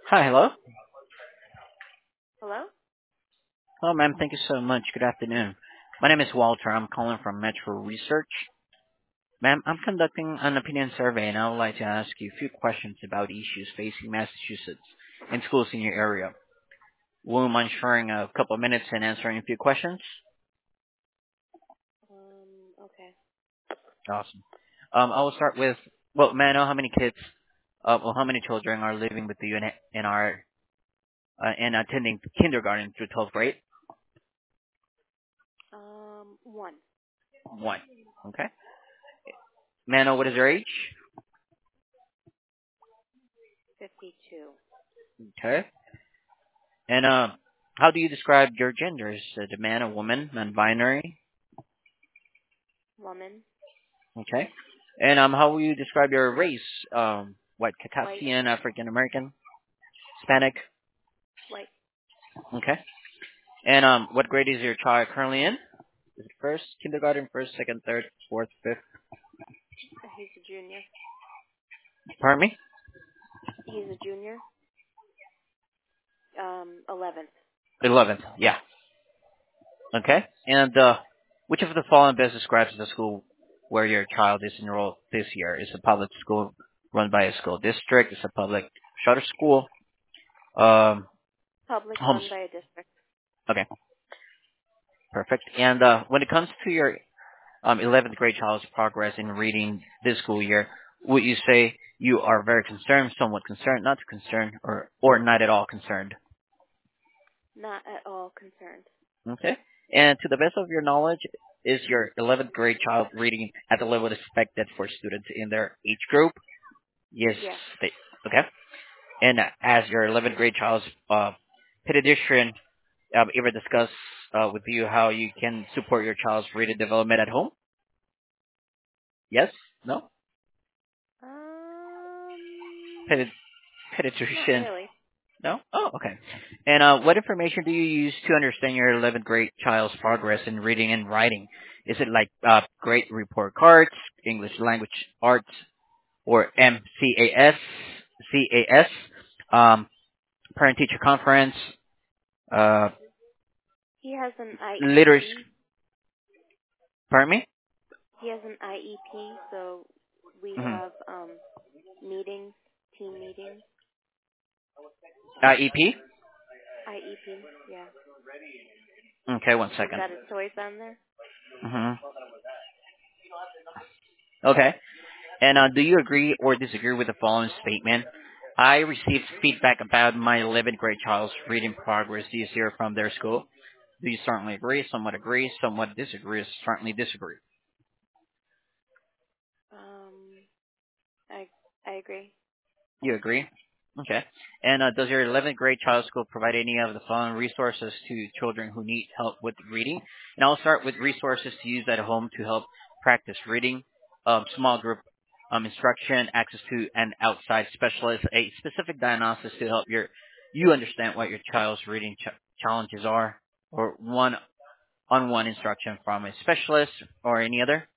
Hi, hello. Hello? Hello, ma'am. Thank you so much. Good afternoon. My name is Walter. I'm calling from Metro Research. Ma'am, I'm conducting an opinion survey and I would like to ask you a few questions about issues facing Massachusetts and schools in your area. Will you mind sharing a couple of minutes and answering a few questions? Okay. Awesome. I will start with, may I know how many kids, how many children are living with you and attending kindergarten through 12th grade? One. One. Okay. May I know what is your age? 52. Okay. And how do you describe your gender? Is it a man, a woman, non-binary? Woman. Okay. And how will you describe your race? White, White. Caucasian, African American, Hispanic? White. Okay. And what grade is your child currently in? Is it first kindergarten, first, second, third, fourth, fifth? He's a junior. Pardon me? He's a junior. 11th. 11th. Yeah. Okay. And which of the following best describes the school where your child is enrolled this year? Is it a public school run by a school district? Is it a public charter school? Um, Public homes. run by a district. Okay, perfect. And when it comes to your 11th grade child's progress in reading this school year, would you say you are very concerned, somewhat concerned, not concerned, or not at all concerned? Not at all concerned. Okay. And to the best of your knowledge, is your 11th grade child reading at the level expected for students in their age group? Yes. Yes. They, okay. And as your 11th grade child's pediatrician ever discuss with you how you can support your child's reading development at home? Yes? No? Um, Pedi- not Pediatrician? really. No? Oh, okay. And what information do you use to understand your 11th grade child's progress in reading and writing? Is it like grade report cards, English language arts, or MCAS, CAS, um, parent teacher conference, uh, He has an literacy? IEP. Pardon me? He has an IEP, so we Mm-hmm. have meetings, team meetings. EP? IEP. Yeah. Okay, one He's second. got his toys on there. Mm-hmm. Okay. And do you agree or disagree with the following statement? I received feedback about my 11th grade child's reading progress this year from their school. Do you certainly agree, somewhat disagree, or certainly disagree? Um, I I agree. You agree? Okay. And does your 11th grade child's school provide any of the following resources to children who need help with reading? And I'll start with resources to use at home to help practice reading, small group instruction, access to an outside specialist, a specific diagnosis to help you understand what your child's reading challenges are, or one-on-one instruction from a specialist or any other.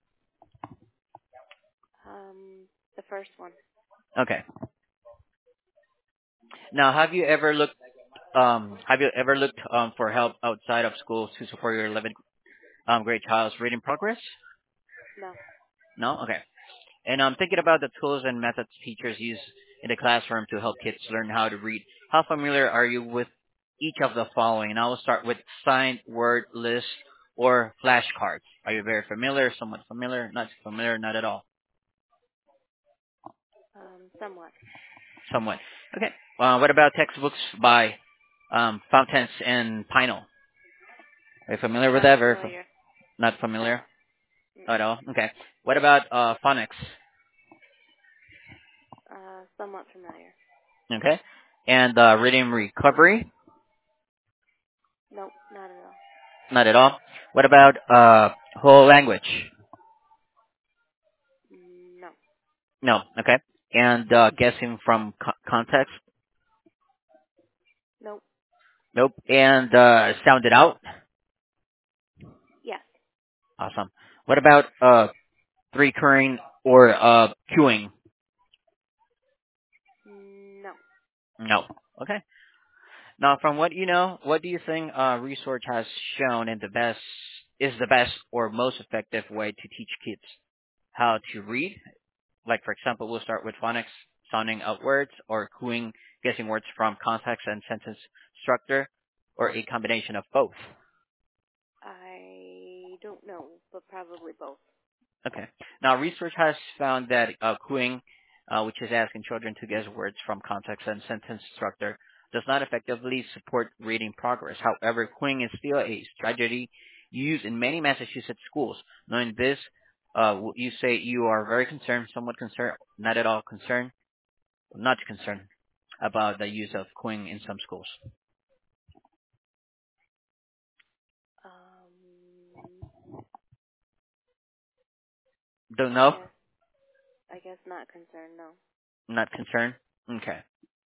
The first one. Okay. Now, have you ever looked for help outside of school to support your 11th grade child's reading progress? No. No? Okay. And thinking about the tools and methods teachers use in the classroom to help kids learn how to read, how familiar are you with each of the following? And I will start with signed word list or flashcards. Are you very familiar, somewhat familiar, not familiar, not at all? Somewhat. Somewhat. Okay. What about textbooks by Fountains and Pinel? Are you familiar with Not that? familiar. Not No. familiar? Not at Mm-mm. all. Okay. What about phonics? Somewhat familiar. Okay. And reading recovery? Nope, not at all. Not at all. What about whole language? No. No. Okay. And guessing from context? Nope. Nope. And sound it out? Yes. Awesome. What about recurring or queuing? No. No. Okay. Now, from what you know, what do you think research has shown the best or most effective way to teach kids how to read? Like, for example, we'll start with phonics, sounding out words, or cluing, guessing words from context and sentence structure, or a combination of both. I don't know, but probably both. Okay. Now, research has found that cluing, which is asking children to guess words from context and sentence structure, does not effectively support reading progress. However, cluing is still a strategy used in many Massachusetts schools. Knowing this, you say you are very concerned, somewhat concerned, not at all concerned, not concerned about the use of cluing in some schools. Um, Don't I know? guess I guess not concerned. No. Not concerned? Okay.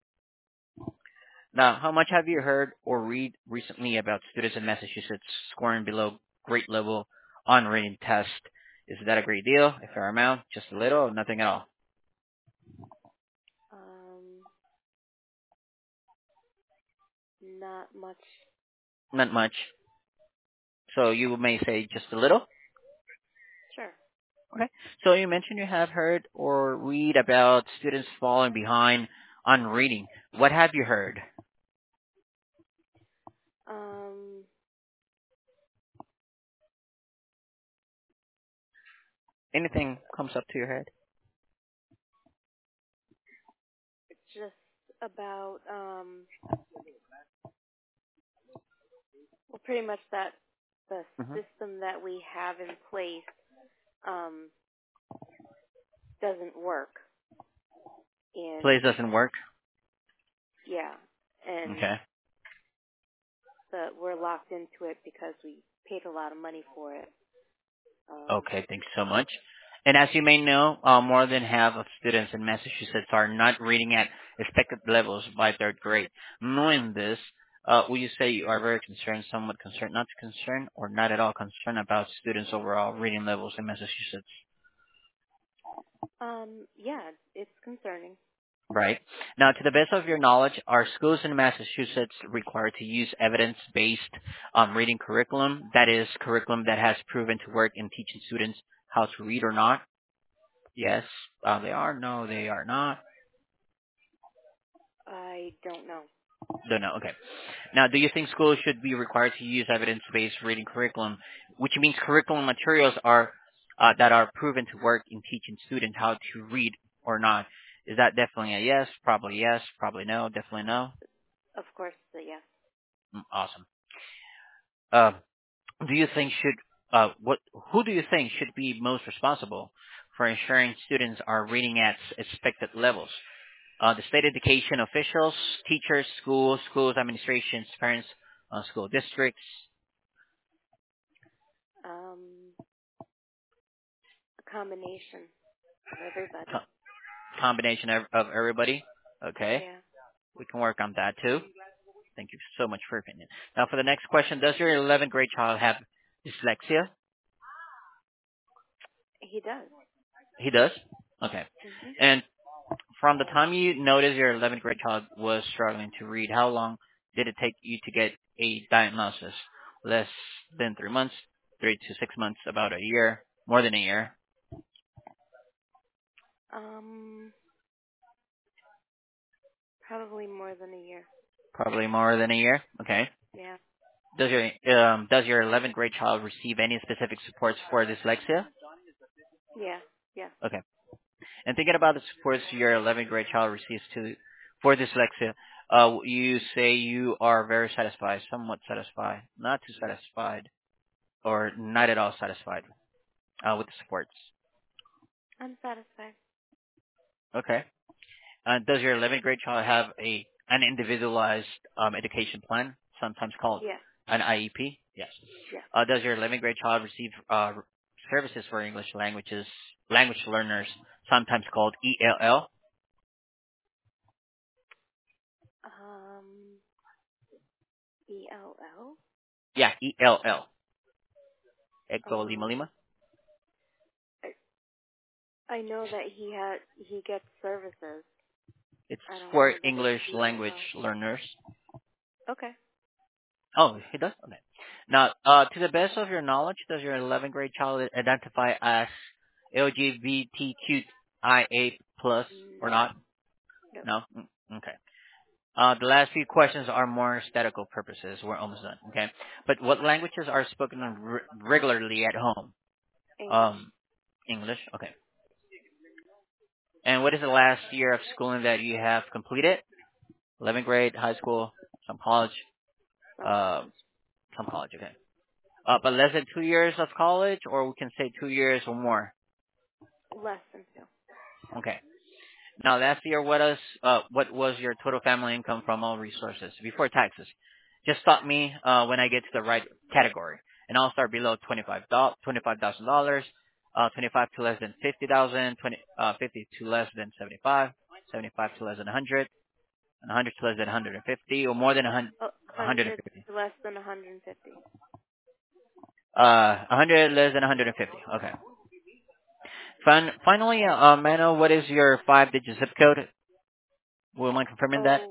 Now, how much have you heard or read recently about students in Massachusetts scoring below grade level on reading tests? Is that a great deal? A fair amount? Just a little? Or nothing at all? Um, not much. Not much. So you may say just a little? Sure. Okay. So you mentioned you have heard or read about students falling behind on reading. What have you heard? Um, Anything comes up to your head? just about well, pretty much that the Hmm. system that we have in place um doesn't work, and Plays doesn't work? yeah, and Okay. that we're locked into it because we paid a lot of money for it. Um, Okay, thanks so much. And as you may know, more than half of students in Massachusetts are not reading at expected levels by third grade. Knowing this, will you say you are very concerned, somewhat concerned, not concerned, or not at all concerned about students' overall reading levels in Massachusetts? yeah, it's concerning. Right. Now, to the best of your knowledge, are schools in Massachusetts required to use evidence-based reading curriculum? That is, curriculum that has proven to work in teaching students how to read or not? Yes, they are. No, they are not. I don't know. Don't know. Okay. Now, do you think schools should be required to use evidence-based reading curriculum, which means curriculum materials are that are proven to work in teaching students how to read or not? Is that definitely a yes, probably no, definitely no? Of course, yes. Awesome. Uh, do you think should what who do you think should be most responsible for ensuring students are reading at expected levels? The state education officials, teachers, schools administrations, parents, school districts, Um, a combination of everybody. co- combination of everybody. Okay, Yeah, we can work on that too. Thank you so much for your opinion. Now for the next question, does your 11th grade child have dyslexia? he does. He does? Okay. Mhm. And from the time you noticed your 11th grade child was struggling to read, how long did it take you to get a diagnosis? Less than 3 months, 3 to 6 months, about a year, more than a year, Um, probably more than a year. probably more than a year. Okay. Yeah. Does your 11th grade child receive any specific supports for dyslexia? Yeah. Yeah. Okay. And thinking about the supports your 11th grade child receives for dyslexia, you say you are very satisfied, somewhat satisfied, not too satisfied, or not at all satisfied with the supports. I'm satisfied. Okay. Does your 11th grade child have an individualized education plan, sometimes called Yeah. an IEP? Yes. Yeah. Does your 11th grade child receive services for language learners, sometimes called ELL? Um, ELL. Yeah, ELL. Echo Lima Um, Lima. I, I know that he gets services. It's I don't for know that it's English language ELL. learners. Okay. Oh, he does? Okay. Now, to the best of your knowledge, does your 11th grade child identify as LGBTQIA plus or No. not? No. No? Okay. The last few questions are more statistical purposes. We're almost done. Okay. But what languages are spoken regularly at home? English. Um, English. Okay. And what is the last year of schooling that you have completed? 11th grade, high school, some college, Some uh, college. some college. Okay. But less than 2 years of college, or we can say 2 years or more. Less than 2. Okay. Now last year, what was your total family income from all resources before taxes? Just stop me when I get to the right category, and I'll start below $25,000, 25 to less than 50,000, 50 to less than 75, 75 to less than 100, and 100 to less than 150, or more than 100, 100 150. to less than 150. 100 less than 150. Okay. Finally, Mano, what is your five-digit zip code? Will you mind confirming that?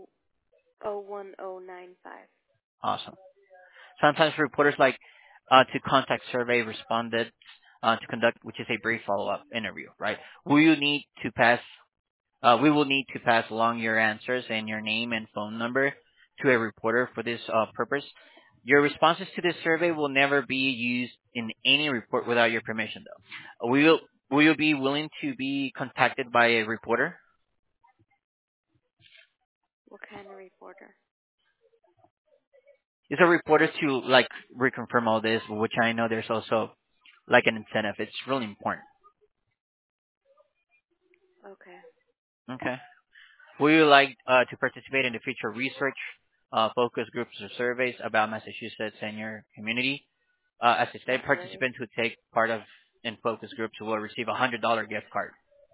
1095. Awesome. Sometimes reporters like to contact survey respondents to conduct, which is a brief follow-up interview, right? Will you need to pass? We will need to pass along your answers and your name and phone number to a reporter for this purpose. Your responses to this survey will never be used in any report without your permission, though. Will you be willing to be contacted by a reporter? What kind of reporter? Is a reporter to like reconfirm all this, which I know there's also like an incentive. It's really important. Okay. Okay. Would you like to participate in the future research, focus groups or surveys about Massachusetts and your community? As I said, Not really. participants who take part of in focus groups will receive a $100 gift card.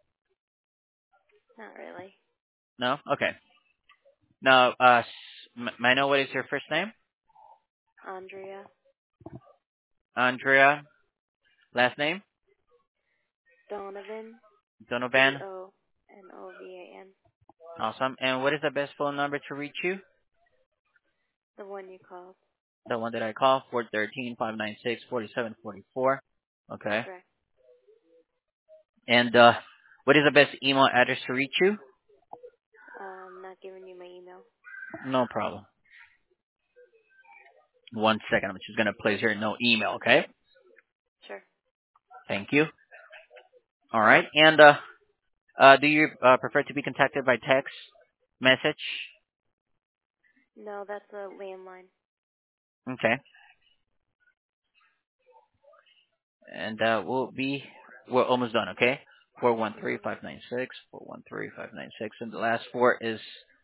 Not really. No? Okay. Now, may I know what is your first name? Andrea. Andrea. Last name? Donovan. Donovan. Donovan. Awesome. And what is the best phone number to reach you? The one you called. The one that I call, 413-596-4744. Okay. Correct. And what is the best email address to reach you? Not giving you my email. No problem. 1 second. I'm just going to place here no email, okay? Sure. Thank you. All right. And do you prefer to be contacted by text, message? No, that's a landline. Okay. And we're almost done, okay? 413-596, 413-596. And the last four is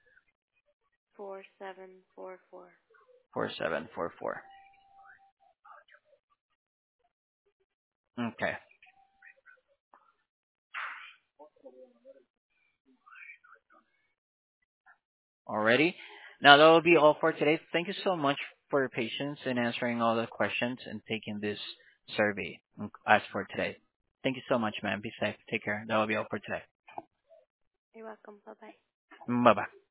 4744. 4744. Okay. Alrighty. Now that will be all for today. Thank you so much for your patience in answering all the questions and taking this survey as for today. Thank you so much, man. Be safe. Take care. That will be all for today. You're welcome. Bye-bye. Bye bye.